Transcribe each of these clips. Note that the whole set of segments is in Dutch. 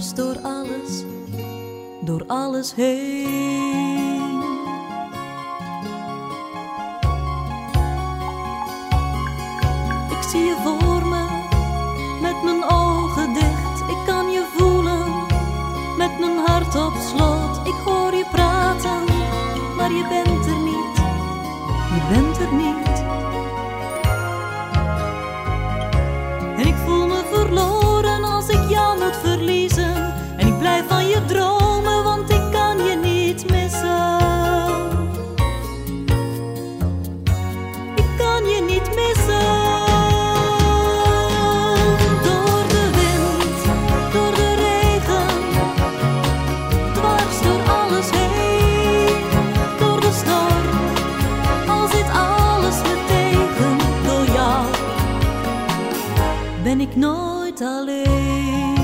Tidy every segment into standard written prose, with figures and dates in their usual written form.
dwars door alles heen. Ik zie je voor me, met mijn ogen dicht. Ik kan je voelen, met mijn hart op slot. Ik hoor je praten, maar je bent er niet. Je bent er niet. En ik voel me verloren als ik jou moet verliezen. En ik blijf van je dromen, want ik kan je niet missen. Ik kan je niet missen. Door de wind, door de regen, dwars door alles heen. Door de storm, al zit alles me tegen. Door jou ben ik nooit alleen.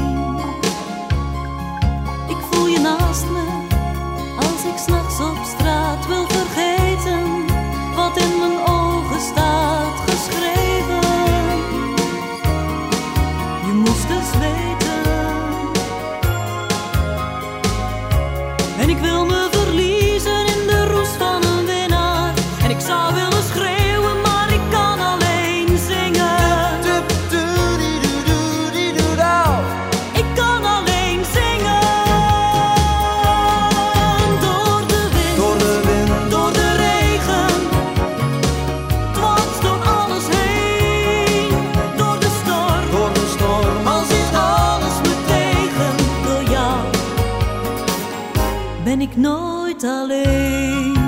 Ik voel je naast me, als ik 's nachts op straat wil vergeten wat in mijn ogen staat geschreven. Je moest dus weten. En ik wil me verliezen in de roes van een winnaar. En ik zou willen schreeuwen, maar ik kan alleen zingen. Ik kan alleen zingen. Door de wind, door de regen, dwars door alles heen. Door de storm, al zit alles me tegen. Door jou ben ik nooit alleen.